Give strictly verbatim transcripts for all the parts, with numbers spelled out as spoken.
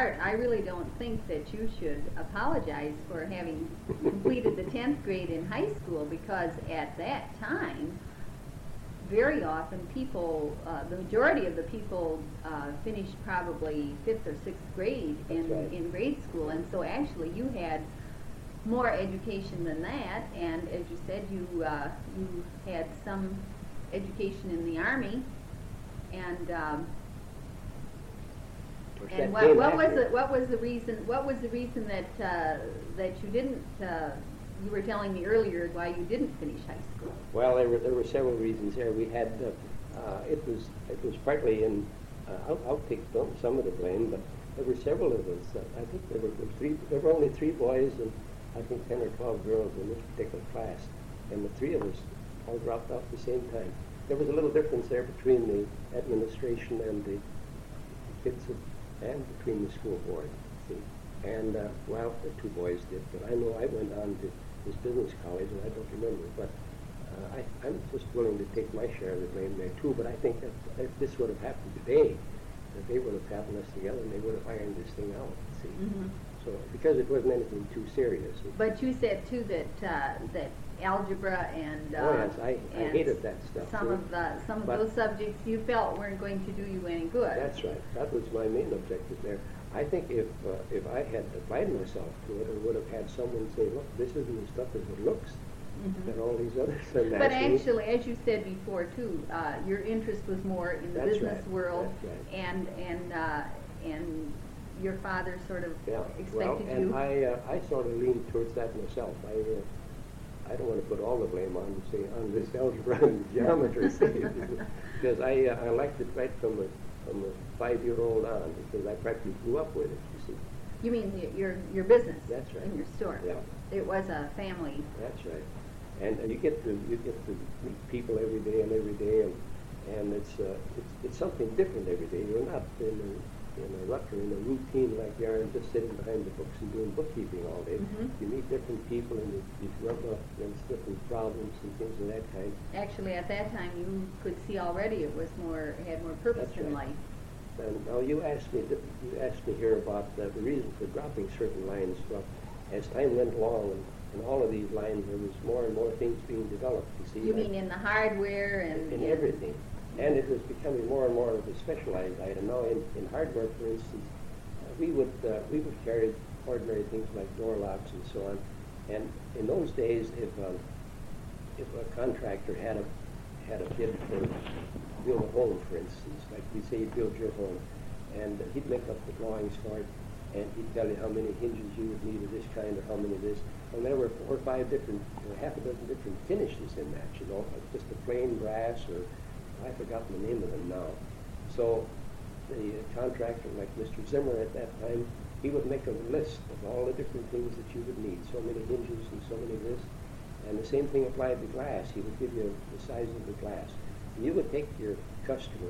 part, I really don't think that you should apologize for having completed the tenth grade in high school, because at that time, very often people, uh, the majority of the people uh, finished probably fifth or sixth grade in, right. in grade school, and so actually you had more education than that, and as you said, you, uh, you had some education in the Army, and um, and what, what was the what was the reason what was the reason that uh, that you didn't uh, you were telling me earlier why you didn't finish high school? Well, there were there were several reasons there. We had uh, uh, it was it was partly in uh, I'll, I'll take some, some of the blame, but there were several of us. Uh, I think there were three. There were only three boys and I think ten or twelve girls in this particular class, and the three of us all dropped out at the same time. There was a little difference there between the administration and the kids, of, and between the school board. See, and uh, well, the two boys did, but I know I went on to this business college, and I don't remember. But uh, I, I'm just willing to take my share of the blame there too. But I think that if this would have happened today, that they would have gotten us together and they would have ironed this thing out. See. Mm-hmm. So, because it wasn't anything too serious. But you said too that uh, that algebra and uh, oh yes, I, I and hated that stuff. Some too. of the some of But those subjects you felt weren't going to do you any good. That's right. That was my main objective there. I think if uh, if I had applied myself to it, I would have had someone say, "Look, this isn't as tough as it looks." Mm-hmm. And all these others are nasty. But actually, as you said before too, uh, your interest was more in the That's business right. world, That's right. and and uh, and your father sort of Yeah. expected well, and you. I uh, I sort of leaned towards that myself. I uh, I don't want to put all the blame on say on this algebra and geometry because I uh, I liked it right from a from a five year old on, because I practically grew up with it. You see. You mean y- your your business? That's right. In your store. Yeah. It was a family. That's right. And, and you get to you get to meet people every day and every day, and and it's uh, it's it's something different every day. You're not in a in a rut or in a routine like you are just sitting behind the books and doing bookkeeping all day. Mm-hmm. You meet different people and you, you rub up against different problems and things of that kind. Actually, at that time, you could see already it was more had more purpose That's in right. life. And now you asked me th- you asked me here about uh, the reason for dropping certain lines. Well, as time went along, and, and all of these lines, there was more and more things being developed. You see. You like mean in the hardware and in everything. And it was becoming more and more of a specialized item. Now, in, in hardware, for instance, uh, we would uh, we would carry ordinary things like door locks and so on. And in those days, if um, if a contractor had a had a bid for build a home, for instance, like we say, you build your home, and uh, he'd make up the drawings for it, and he'd tell you how many hinges you would need of this kind or how many of this. And there were four or five different, or half a dozen different finishes in that, you know, like just a plain brass or I've forgotten the name of them now. So the uh, contractor, like Mister Zimmer at that time, he would make a list of all the different things that you would need, so many hinges and so many this. And the same thing applied to glass. He would give you the size of the glass. And you would take your customer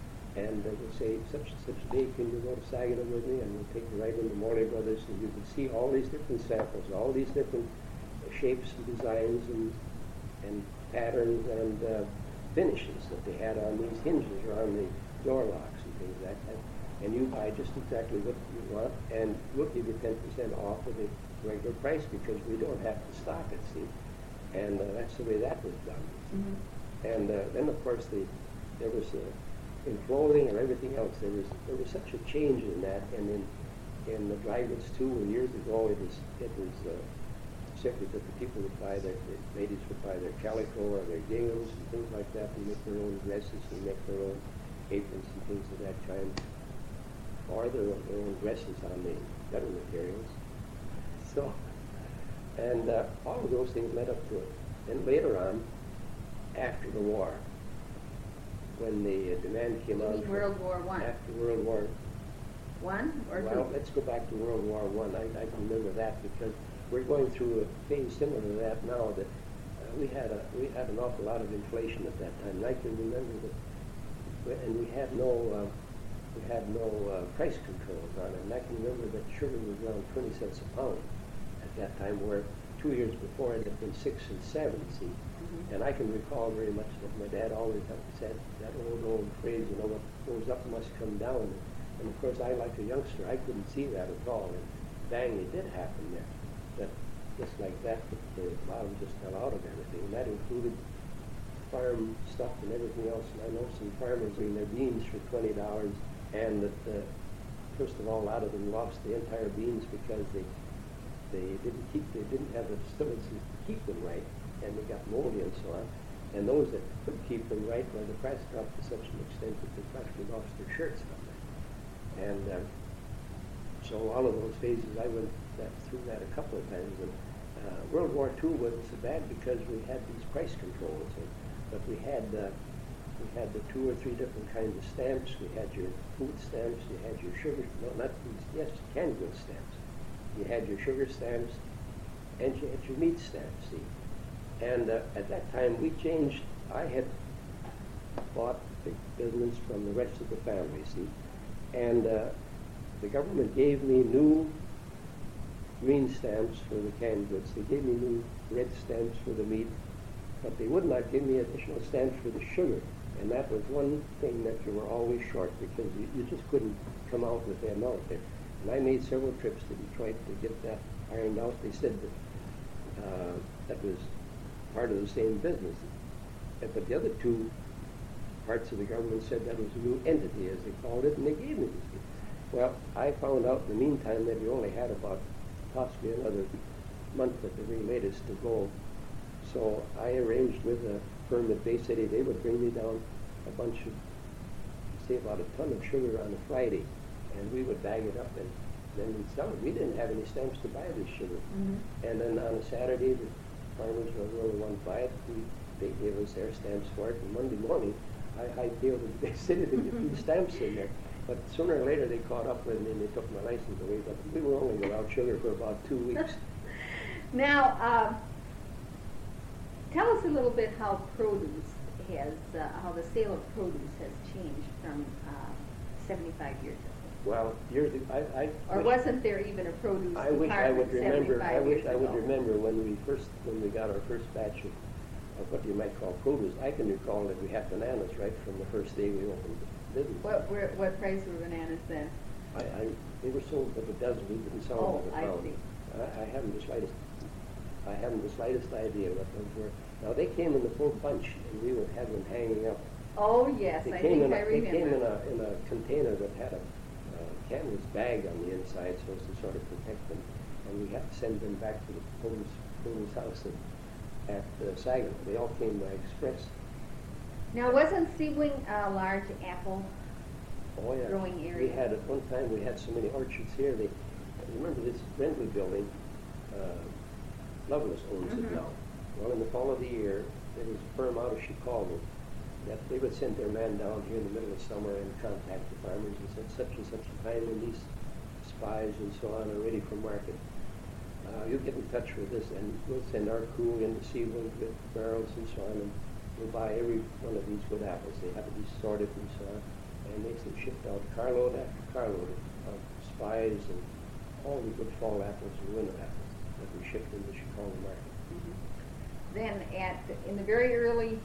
and uh, would say, such and such day, can you go to Saginaw with me? And we'll take you right into Morley Brothers, and you could see all these different samples, all these different uh, shapes and designs and, and patterns and uh, finishes that they had on these hinges or on the door locks and things like that. And you buy just exactly what you want, and we'll give you ten percent off of the regular price because we don't have to stock it, see? And uh, that's the way that was done. Mm-hmm. And uh, then, of course, the, there was, uh, in clothing and everything else, there was there was such a change in that. And in in the dry goods, too, years ago, it was, it was uh, simply that the people would buy their, the ladies would buy their calico or their ginghams and things like that, and make their own dresses and make their own aprons and things of that kind, or their, their own dresses on the better materials. So, and uh, all of those things led up to it. And later on, after the war, when the uh, demand came You on mean World War One? after World War One or well, two? let's go back to World War One. I, I can remember that because we're going through a phase similar to that now. That uh, we had a we had an awful lot of inflation at that time. And I can remember that, we- and we had no uh, we had no uh, price controls on it. And I can remember that sugar was around twenty cents a pound at that time, where two years before it had been six and seven. See, Mm-hmm. and I can recall very much that my dad always had said that old old phrase, you know, what goes up must come down. And of course, I, like a youngster, I couldn't see that at all. And bang, it did happen there. That just like that, the bottom just fell out of everything. And that included farm stuff and everything else. And I know some farmers doing their beans for twenty dollars, and that uh, first of all, a lot of them lost the entire beans because they they didn't keep they didn't have the facilities to keep them right, and they got moldy and so on. And those that could keep them right, well, the price dropped to such an extent that they practically lost their shirts from it. And uh, so all of those phases, I went that, through that a couple of times. And uh, World War Two wasn't so bad because we had these price controls. And, but we had uh, we had the two or three different kinds of stamps. We had your food stamps. You had your sugar, no, not food, yes, canned goods stamps. You had your sugar stamps, and you had your meat stamps. See, and uh, at that time we changed. I had bought the business from the rest of the family. See, and uh, the government gave me new green stamps for the canned goods. They gave me new red stamps for the meat. But they would not give me additional stamps for the sugar. And that was one thing that you were always short because you, you just couldn't come out with the amount there. And I made several trips to Detroit to get that ironed out. They said that uh, that was part of the same business. But the other two parts of the government said that was a new entity, as they called it, and they gave me this. Well, I found out in the meantime that we only had about possibly another month at the very latest to go. So I arranged with a firm at Bay City. They would bring me down a bunch of, say, about a ton of sugar on a Friday, and we would bag it up and then we'd sell it. We didn't have any stamps to buy this sugar. Mm-hmm. And then on a Saturday, the farmers were the only one to buy it. We, they gave us their stamps for it. And Monday morning, I hightailed to Bay City to get these stamps in there. But sooner or later, they caught up with me and they took my license away. But we were only without sugar for about two weeks. Now, uh, tell us a little bit how produce has, uh, how the sale of produce has changed from uh, seventy-five years ago. Well, years ago, I, I or wish, wasn't there even a produce I wish I would remember. I wish I would ago? remember when we first, when we got our first batch of, of what you might call produce. I can recall that we had bananas right from the first day we opened the business. What were, what price were bananas then? I, I they were sold at a dozen. We didn't sell Oh, them at I a pound. see. I, I haven't the slightest. I haven't the slightest idea what those were. Now they came in the full bunch, and we would have them hanging up. Oh yes, They I came think in a, I remember. They came in a in a container that had a uh, canvas bag on the inside, so as to sort of protect them. And we had to send them back to the Police Police house at, at uh, Saginaw. They all came by express. Now, wasn't Seawing a large apple Oh yeah. growing area? We had at one time we had so many orchards here. They remember this Brentwood building. Uh, Lovelace owns mm-hmm. it now. Well, in the fall of the year, there was a firm out of Chicago that they would send their man down here in the middle of summer and contact the farmers and said such and such a time when these spies and so on are ready for market. Uh, you get in touch with us and we'll send our crew in to see one with barrels and so on, and we'll buy every one of these good apples. They have to be sorted and so on, and they say shipped out carload after carload of spies and all the good fall apples and winter apples that we shipped into the Chicago market. Mm-hmm. Then at, in the very early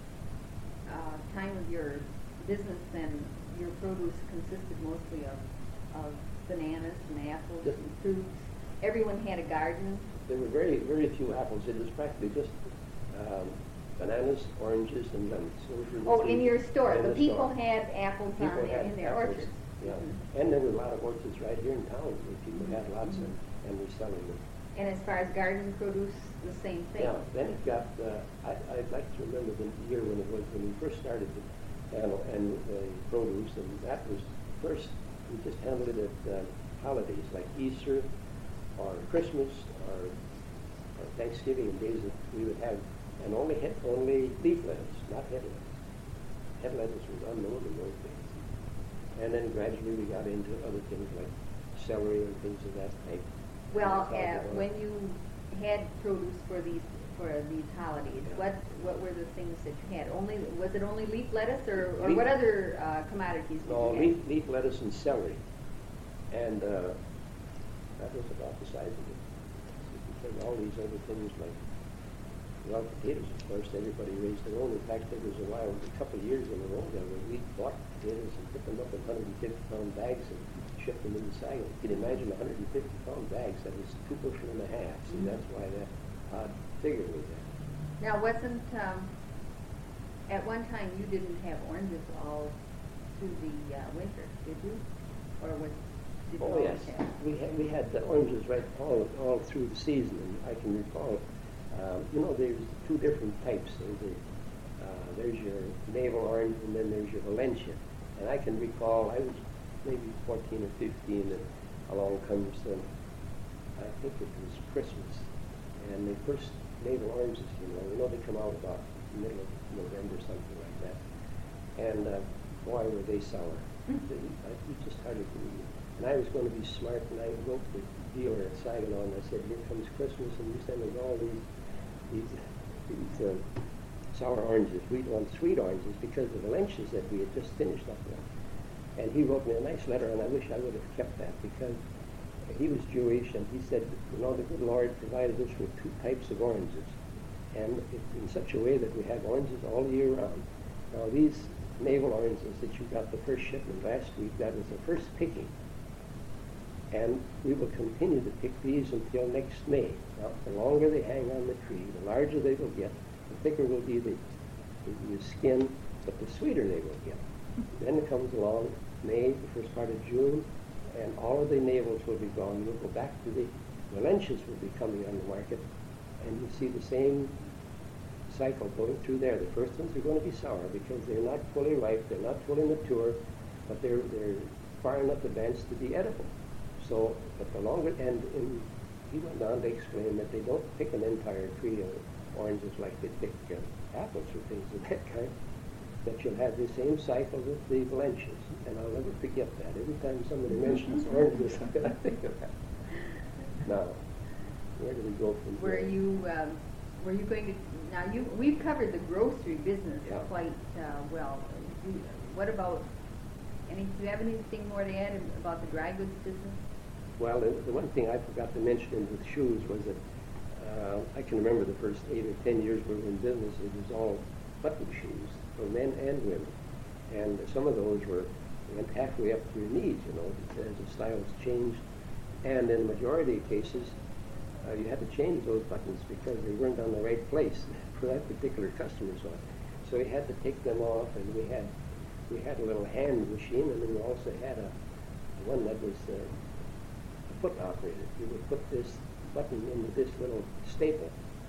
uh, time of your business, then your produce consisted mostly of, of bananas and apples Yes. and fruits. Everyone had a garden. There were very, very few apples. It was practically just um, bananas, oranges, and lemons. Those were the Oh, three in your store. in The the people store. had apples People on had in their apples, orchards. Yeah, Mhm. and there were a lot of orchards right here in town where people had lots Mhm. of, and were selling them. And as far as garden produce, the same thing. Yeah, then it got, uh, I, I'd like to remember the year when it was, when we first started the animal and the produce, and that was first, we just handled it at uh, holidays like Easter or Christmas or, or Thanksgiving and days that we would have, and only head, only leaf lettuce, not head lettuce. Head lettuce was unknown in those days. And then gradually we got into other things like celery and things of that type. Well, And uh, so, when you had produce for these for these holidays, Yeah. what what were the things that you had? Only was it only leaf lettuce, or, or Leaf- what other uh, commodities did No, you leaf, have? leaf lettuce and celery. And uh, that was about the size of it. Because all these other things like Well, potatoes, of course, everybody raised their own. In fact, there was a while, a couple of years in a row there, when we bought potatoes and put them up in one hundred fifty pound bags and shipped them into Saginaw. You can imagine one hundred fifty pound bags, that was two bushel and a half. See, Mhm. that's why that odd figure was there. Now, wasn't, um, at one time you didn't have oranges all through the uh, winter, did you? Or was, did you Oh, always yes. have? We had, we had the oranges right all, all through the season, and I can recall, um, you know, there's two different types. There's, a, uh, there's your navel orange, and then there's your Valencia. And I can recall, I was maybe fourteen or fifteen, and along comes, um, I think it was Christmas, and the first navel oranges, you know, you know, they come out about the middle of November, something like that. And uh, boy, were they sour. They, I, you just hardly believe it. And I was going to be smart, and I wrote to the dealer at Saginaw, and I said, here comes Christmas, and you send us all these, these, these uh, sour oranges. We want sweet oranges because the Valencias that we had just finished up with. And he wrote me a nice letter, and I wish I would have kept that, because he was Jewish, and he said, you know, the good Lord provided us with two types of oranges, and it, in such a way that we have oranges all year round. Now, these navel oranges that you got the first shipment last week, that was the first picking. And we will continue to pick these until next May. Now, the longer they hang on the tree, the larger they will get, the thicker will be the, the, the skin, but the sweeter they will get. Then it comes along May, the first part of June, and all of the navels will be gone. We'll go back to the Valencias will be coming on the market, and you see the same cycle going through there. The first ones are going to be sour because they're not fully ripe, they're not fully mature, but they're, they're far enough advanced to be edible. So, but the longer, and, and he went on to explain that they don't pick an entire tree of oranges like they pick uh, apples or things of that kind, that you'll have the same cycle with the Valencias. And I'll never forget that. Every time somebody mentions oranges, I think of that. Now, where do we go from Were here? you, um, were you going to, now you, we've covered the grocery business Yeah. quite uh, well. Do- What about, any, do you have anything more to add about the dry goods business? Well, the, the one thing I forgot to mention with shoes was that uh, I can remember the first eight or ten years we were in business, it was all button shoes for men and women. And some of those were went halfway up to your knees, you know, as the styles changed. And in the majority of cases, uh, you had to change those buttons because they weren't on the right place for that particular customer's on. So you had to take them off, and we had we had a little hand machine, and then we also had a one that was uh, foot operated. You would put this button into this little staple.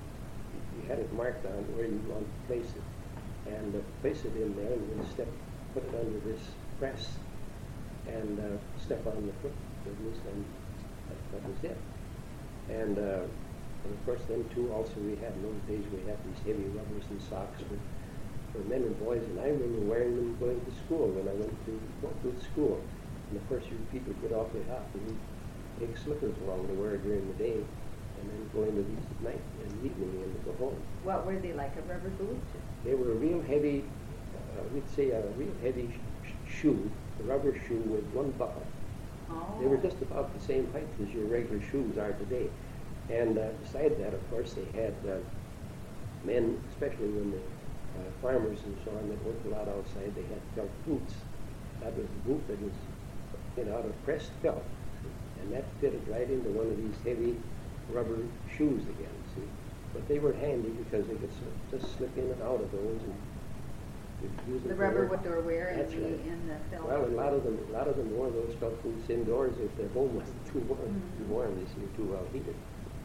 You had it marked on where you want to place it, and uh, place it in there, and then step, put it under this press, and uh, step on the foot business, and that, that was it. And, uh, and of course, then too, also we had in those days we had these heavy rubbers and socks for, for men and boys, and I remember wearing them going to school when I went to Northwood School. And of course, your feet would get awfully hot, and we'd take slippers along to wear during the day, and then go into these at night and evening and go home. What were they, like a rubber boot? They were a real heavy, uh, we'd say a real heavy sh shoe, a rubber shoe with one buckle. Oh. They were just about the same height as your regular shoes are today. And uh, beside that, of course, they had uh, men, especially when the uh, farmers and so on that worked a lot outside, they had felt boots. That was a boot that was made out of pressed felt. And that fitted right into one of these heavy rubber shoes again, see. But they were handy because they could sort of just slip in and out of those, and you could use them The for rubber work. what they were wearing That's and the, right. and the felt. Well, a lot of them, a lot of them wore those felt boots indoors if their home wasn't too warm. Mhm. Too warm, they seemed too well heated.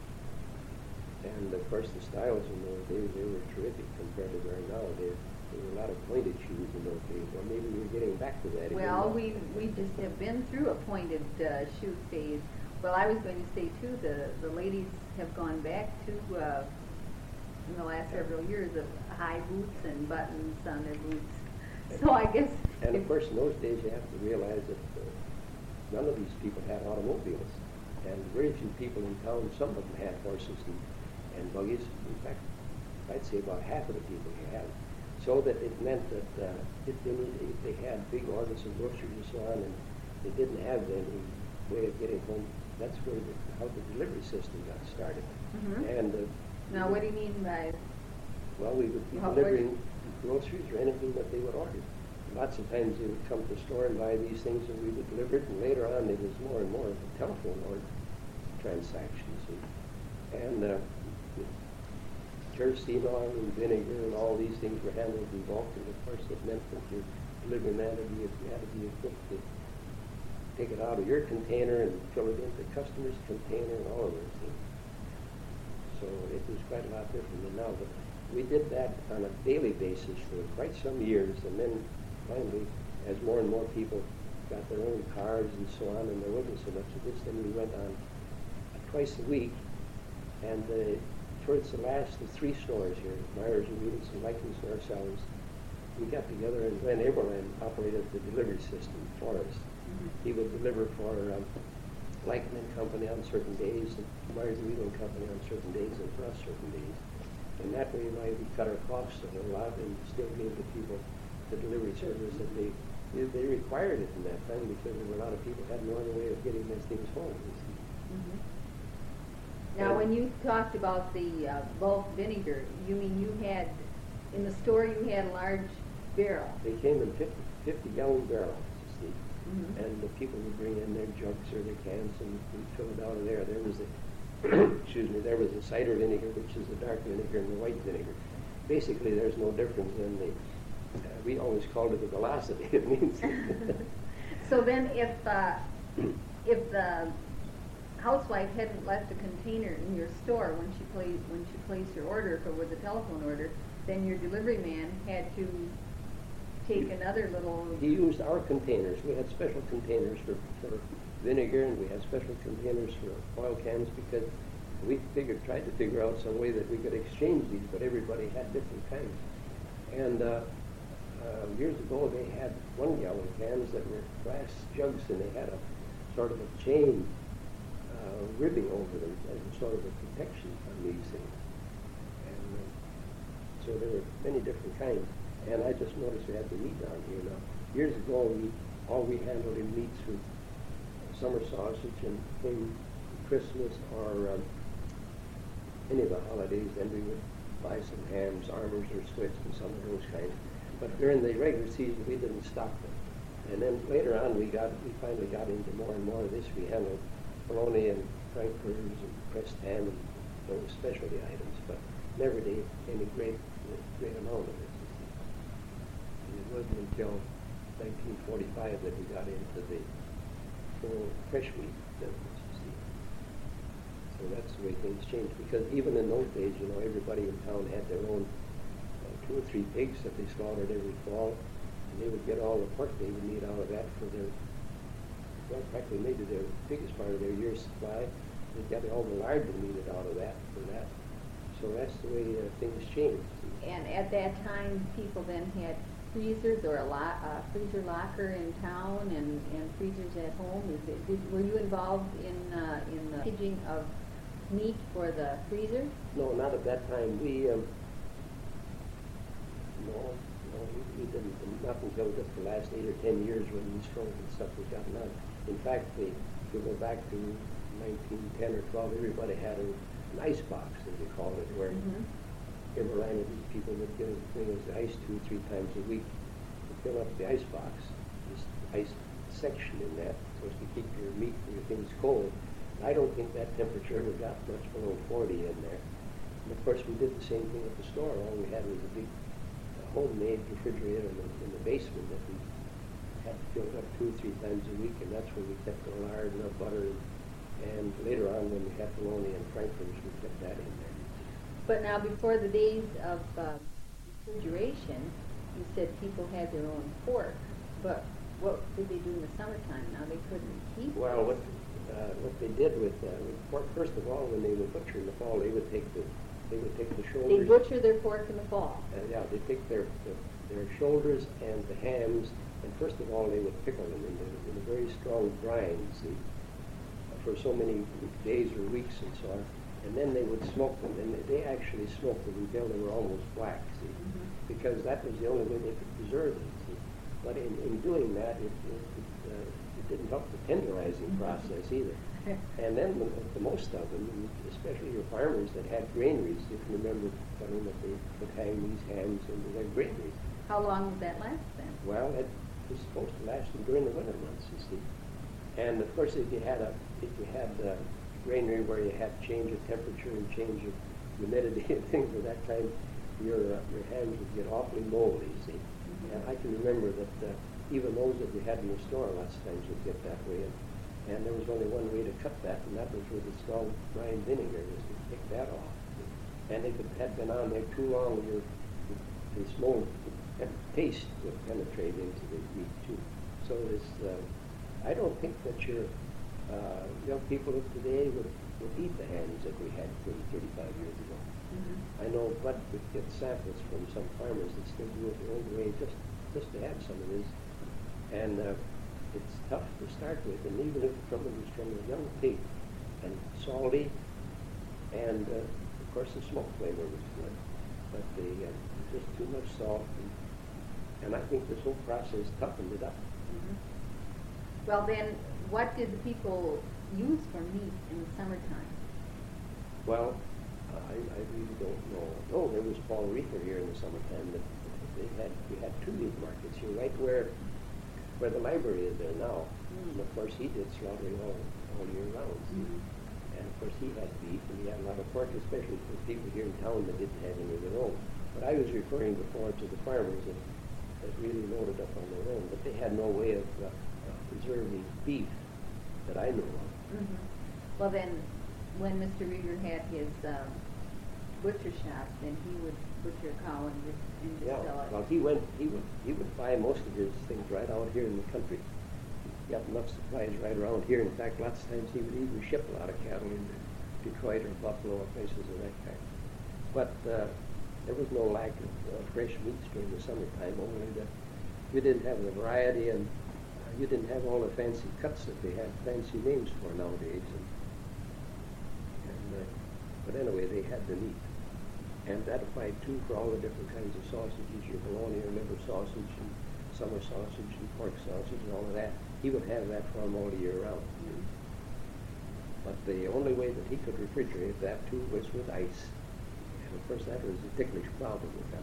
And of course, the styles in those days, they were terrific compared to where now. There, there were a lot of pointed shoes in those days. Well, maybe we're getting back to that. again Well, now. we, we just have been through a pointed uh, shoe phase. Well, I was going to say too, the, the ladies have gone back to, uh, in the last several years, of high boots and buttons on their boots. So I guess. And if- of course, in those days, you have to realize that uh, none of these people had automobiles. And very few people in town, some of them had horses and, and buggies. In fact, I'd say about half of the people had. So that it meant that uh, if, they need, if they had big orders of groceries and so on, and they didn't have any way of getting home, that's where the, how the delivery system got started. Mhm. And uh, Now, what do you mean by Well, we would be How- delivering groceries or anything that they would order. Lots of times they would come to the store and buy these things and we would deliver it, and later on there was more and more of a telephone order transactions. And, and uh, kerosene oil and vinegar and all these things were handled in bulk, and of course it meant that your delivery man had to be, had to be equipped to take it out of your container and fill it into the customer's container and all of those things. So it was quite a lot different than now. But we did that on a daily basis for quite some years, and then finally, as more and more people got their own cars and so on, and there wasn't so much of this, then we went on uh, twice a week. And uh, towards the last of three stores here, Myers and Reedus and Likens and ourselves, we got together, and Glenn Aberland operated the delivery system for us. Mm-hmm. He would deliver for um, Lycan and Company on certain days, and Myers and Reedus and Company on certain days, and for us certain days. And that way, why we cut our costs a whole lot and still gave the people the delivery service that they they, they required it in that time, because there were a lot of people who had no other way of getting those things home. Mm-hmm. Now, when you talked about the uh, bulk vinegar, you mean you had, in the store you had a large barrel? They came in fifty, fifty gallon barrels, you see. Mm-hmm. And the people would bring in their jugs or their cans and we'd fill it out of there. There was a, excuse me, there was a cider vinegar, which is the dark vinegar, and the white vinegar. Basically, there's no difference in the, uh, we always called it the velocity. It means. So then if, uh, if the housewife hadn't left a container in your store when she placed when she placed your order for with the telephone order, then your delivery man had to take another little. He used our containers. We had special containers for, for vinegar, and we had special containers for oil cans, because we figured tried to figure out some way that we could exchange these, but everybody had different kinds. And uh, uh, years ago, they had one gallon cans that were glass jugs, and they had a sort of a chain Uh, ribbing over them as a sort of a protection on these things. And uh, so there were many different kinds. And I just noticed we had the meat down here now. Years ago, we all we handled in meats was summer sausage, and came Christmas or um, any of the holidays, then we would buy some hams, armors, or squibs, and some of those kinds. But during the regular season, we didn't stock them. And then later on, we got we finally got into more and more of this. We handled bologna and frankfurters and pressed ham and those specialty items, but never did any great great amount of it. And it wasn't until nineteen forty-five that we got into the full fresh meat business, you see. So that's the way things changed, because even in those days, you know, everybody in town had their own uh, two or three pigs that they slaughtered every fall, and they would get all the pork they would need out of that for their well, practically maybe their biggest part of their year's supply. They got all the lard they needed out of that for that. So that's the way uh, things changed. And at that time, people then had freezers or a lo- uh, freezer locker in town and, and freezers at home. Is it, did, were you involved in uh, in the packaging of meat for the freezer? No, not at that time. We um, no, no, we, we didn't. Not until just the last eight or ten years when these stoves and stuff was gotten out. In fact, they, if you go back to nineteen ten or twelve, everybody had a, an ice box, as they called it, where Mm-hmm. every line of these people would give bring us the ice two, three times a week to fill up the ice box. This ice section in that supposed to keep your meat and your things cold. I don't think that temperature ever got much below forty in there. And of course, we did the same thing at the store. All we had was a big uh, homemade refrigerator in the, in the basement that we had filled up two or three times a week, and that's where we kept our lard and our butter. And, and later on, when we had bologna and frankfurters, we kept that in there. But now, before the days of uh, refrigeration, you said people had their own pork. But what did they do in the summertime? Now they couldn't keep. Well, what uh, what they did with, uh, with pork, first of all, when they would butcher in the fall, they would take the they would take the shoulders. They butcher their pork in the fall. Uh, yeah, they take their, their their shoulders and the hams, and first of all, they would pickle them in, the, in a very strong brine, see, for so many days or weeks and so on. And then they would smoke them, and they actually smoked them until they were almost black, see, mm-hmm. because that was the only way they could preserve them, see. But in, in doing that, it, it, it, uh, it didn't help the tenderizing process either. And then the, the most of them, and especially your farmers that had granaries, you can remember telling that they could hang these hams into their granaries. How long would that last then? Well, it was supposed to last them during the winter months, you see. And of course, if you had a if you had a granary where you had change of temperature and change of humidity and things of that kind, your uh, your hams would get awfully moldy, you see. Mm-hmm. And I can remember that uh, even those that we had in the store lots of times would get that way. And, and there was only one way to cut that, and that was with the strong brine vinegar, was to take that off. And if it had been on there too long, your the mold and taste would penetrate into the meat too. So this, uh, I don't think that your uh, young people of today would, would eat the hams that we had thirty, thirty-five years ago. Mm-hmm. I know Bud would get samples from some farmers that still do it the old way, just just to have some of this. And uh, it's tough to start with, and even if from it was from a young pig, and salty, and uh, of course the smoke flavor was good, but the uh, just too much salt, and, and I think this whole process toughened it up. Mm-hmm. Well then, what did the people use for meat in the summertime? Well, I, I really don't know. No, there was Paul Reefer here in the summertime. That they had we had two meat markets here, right where where the library is there now. Mm. And of course, he did slaughtering all, all year round. Mm-hmm. And of course, he had beef, and he had a lot of pork, especially for people here in town that didn't have any of their own. But I was referring before to the farmers that, that really loaded up on their own, but they had no way of uh, uh, preserving beef that I know of. Mm-hmm. Well then, when Mister Rieger had his uh, butcher shop, then he would butcher a cow and just, and just Yeah, sell it. well, he went, he would, he would buy most of his things right out here in the country. He got enough supplies right around here. In fact, lots of times he would even ship a lot of cattle into Detroit or Buffalo or places of that kind. But uh, there was no lack of uh, fresh meats during the summertime, only that you didn't have the variety, and uh, you didn't have all the fancy cuts that they have fancy names for nowadays. And, and uh, but anyway, they had the meat. And that applied too for all the different kinds of sausages, your bologna or liver sausage, and summer sausage, and pork sausage, and all of that. He would have that for them all year round. Mm-hmm. But the only way that he could refrigerate that too was with ice. And of course, that was a ticklish problem with that.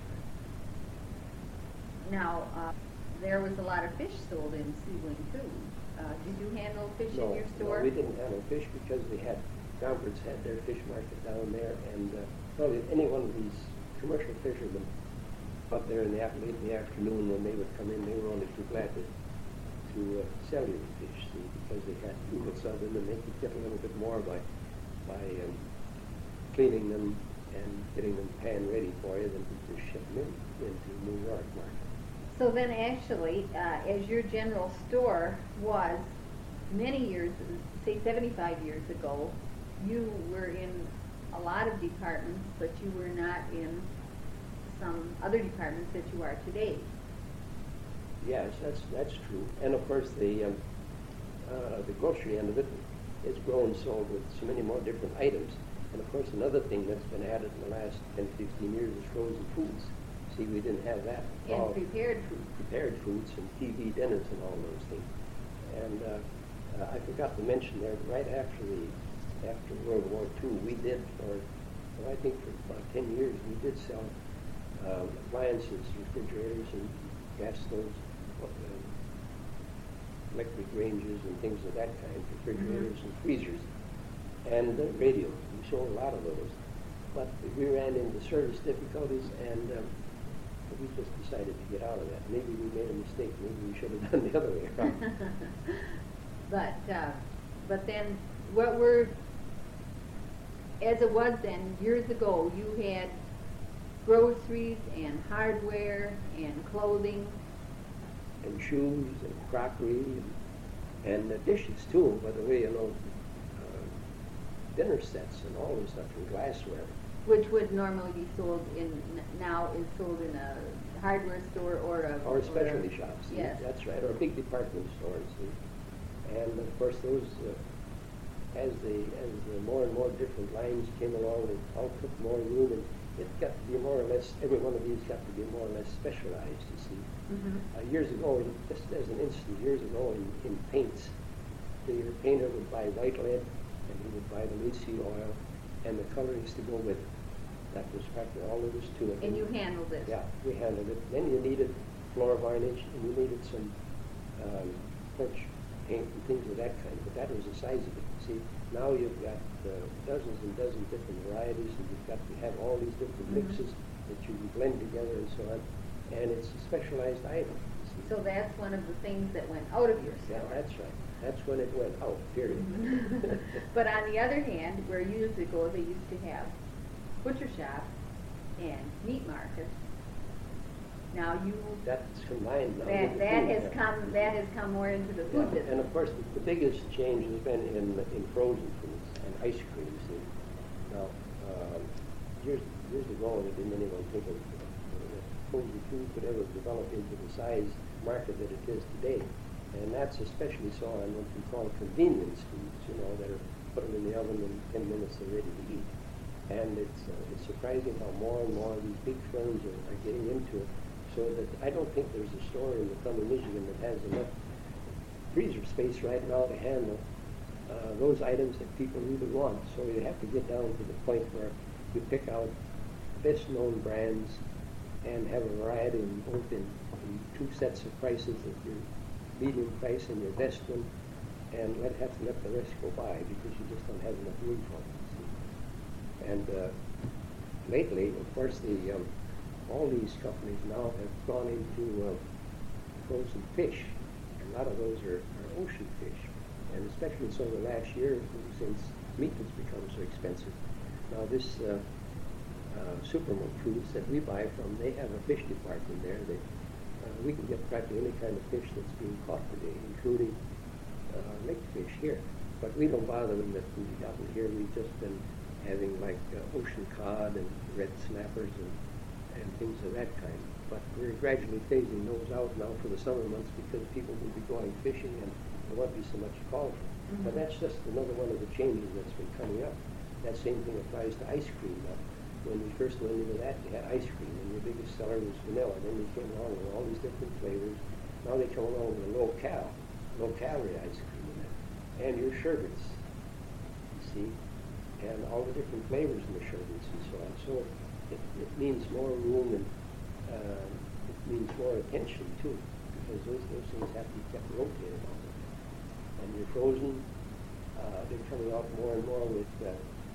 Now, uh, there was a lot of fish sold in Sebring too. Uh, did you handle fish no, in your store? No, we didn't handle fish because we had, Gompertz had their fish market down there, and uh, well, if any one of these commercial fishermen up there in the late in the afternoon when they would come in, they were only too glad to, to uh, sell you the fish, see, because they had units of them, and they could get a little bit more by by um, cleaning them and getting them pan ready for you than to just ship them in, into New York market. So then actually, uh, as your general store was many years, say seventy-five years ago, you were in a lot of departments, but you were not in some other departments that you are today. Yes, that's that's true. And of course, the um, uh, the grocery end of it is grown and sold with so many more different items. And of course, another thing that's been added in the last ten, fifteen years is frozen foods. See, we didn't have that. And all prepared food. Prepared foods and T V dinners and all those things. And uh, uh, I forgot to mention there, right after the after World War Two, we did, or well, I think for about ten years, we did sell uh, appliances, refrigerators and gas stoves, uh, electric ranges and things of that kind, refrigerators mm-hmm. and freezers, and uh, radios. We sold a lot of those. But we ran into service difficulties, and um, we just decided to get out of that. Maybe we made a mistake. Maybe we should have done the other way around. But uh, but then, what were, as it was then, years ago, you had groceries and hardware and clothing. And shoes and crockery and, and uh, dishes too, by the way, you know, uh, dinner sets and all this stuff and glassware. Which would normally be sold in, now is sold in a hardware store or a... Or specialty or a, shops. Yes. That's right, or big department stores. See? And of course those, uh, as the as the more and more different lines came along, they all took more room, and it got to be more or less, every one of these got to be more or less specialized, you see. Mhm. Uh, years ago, just as an instance, years ago in, in paints, the painter would buy white lead, and he would buy the linseed oil, and the colorings to go with it. That was practically all there was to it. And you handled it. Yeah, we handled it. Then you needed floor varnish, and you needed some um, French paint and things of that kind, but that was the size of it. See, now you've got uh, dozens and dozens of different varieties, and you've got to have all these different Mhm. mixes that you can blend together and so on, and it's a specialized item. See. So that's one of the things that went out of your Yeah, store. that's right. That's when it went out, period. Mhm. But on the other hand, where years ago they used to have butcher shops and meat markets, now you, That's combined now. with that, the that food, has yeah. come, that has come more into the Yeah, food business. and of course, the, the biggest change has been in in frozen foods and ice cream. See, now um, years years ago, didn't anyone think of uh, frozen food could ever develop into the size market that it is today? And that's especially so on what we call convenience foods. You know, that are put them in the oven in ten minutes they're ready to eat. And it's uh, it's surprising how more and more of these big firms are, are getting into it. So that I don't think there's a store in McClellan, Michigan that has enough freezer space right now to handle uh, those items that people really want. So you have to get down to the point where you pick out best known brands and have a variety in both in, in two sets of prices, of your medium price and your best one, and let have to let the rest go by because you just don't have enough room for them. See? And uh, lately, of course, the um, all these companies now have gone into uh, frozen fish. A lot of those are, are ocean fish, and especially so the last year or two since meat has become so expensive. Now this uh, uh, Superman Foods that we buy from, they have a fish department there. They, uh, we can get practically any kind of fish that's being caught today, including uh, lake fish here. But we don't bother with that food out here. We've just been having like uh, ocean cod and red snappers and and things of that kind. But we're gradually phasing those out now for the summer months because people will be going fishing and there won't be so much call for. Mhm. But that's just another one of the changes that's been coming up. That same thing applies to ice cream now. When we first went into that, you had ice cream and your biggest seller was vanilla. Then they came along with all these different flavors. Now they come along with a low cal, low calorie ice cream in that. And your sherbets, you see, and all the different flavors in the sherbets and so on. So It, it means more room and uh, it means more attention too, because those, those things have to be kept rotated all the time. And you're frozen, uh, they're coming out more and more with uh,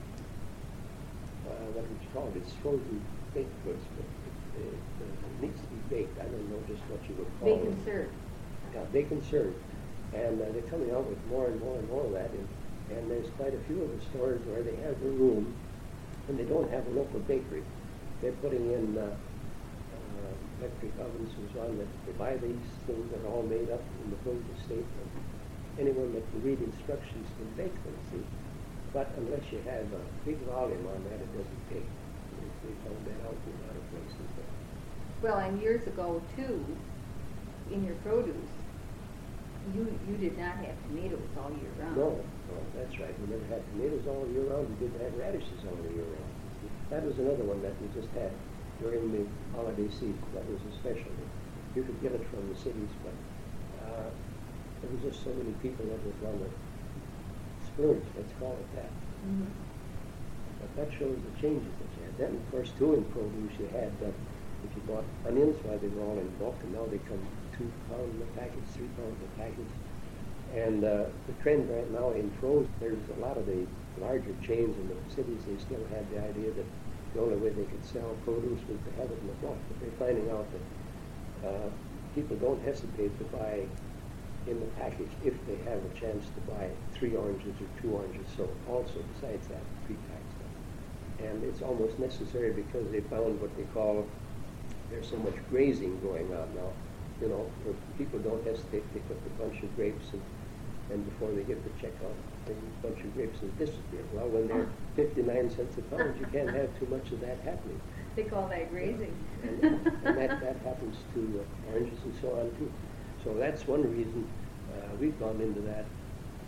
uh, what would you call it? It's frozen baked goods, but it, it, uh, it needs to be baked. I don't know just what you would call it. Bacon served. Yeah, bacon served. And uh, they're coming out with more and more and more of that. And, and there's quite a few of the stores where they have the room and they don't have a local bakery. They're putting in uh, uh, electric ovens and so on. That they buy these things that are all made up in the frozen state. And anyone that can read instructions can bake them, see. But unless you have a big volume on that, it doesn't take. We found that out in a lot of places. But Well, and years ago too, in your produce, you you did not have tomatoes all year round. no, no, that's right. We never had tomatoes all year round. We didn't have radishes all year round. That was another one that we just had during the holiday season. That was a specialty. You could get it from the cities, but uh, there was just so many people that would want to splurge, let's call it that. Mhm. But that shows the changes that you had. Then, of course, too, in produce, you had, uh, if you bought onions, well, they were all in bulk, and now they come two pounds a package, three pounds a package. And uh, the trend right now in frozen, there's a lot of the larger chains in the cities, they still had the idea that the only way they could sell produce was to have it in the bulk. But they're finding out that uh, people don't hesitate to buy in the package if they have a chance to buy three oranges or two oranges. So also besides that, pre-packed stuff. And it's almost necessary because they found what they call, there's so much grazing going on now. You know, where people don't hesitate to pick up a bunch of grapes and, and before they get the check out, a bunch of grapes and disappear. Well, when they're fifty-nine cents a pound, you can't have too much of that happening. They call that grazing. And, and that, that happens to uh, oranges and so on too. So that's one reason uh, we've gone into that.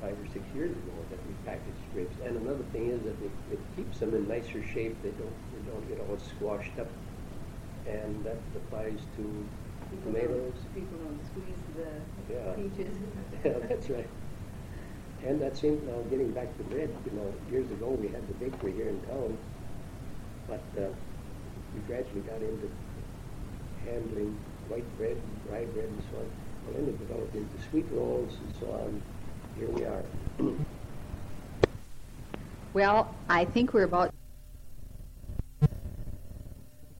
five or six years ago that we packaged grapes. And another thing is that it, it keeps them in nicer shape. They don't they don't get all squashed up, and that applies to People tomatoes. don't, people don't squeeze the Yeah. peaches. Yeah, that's right. And that seems, now getting back to bread, you know, years ago we had the bakery here in town, but uh, we gradually got into handling white bread, rye bread, and so on. Well, then it developed into sweet rolls and so on. Here we are. Well, I think we're about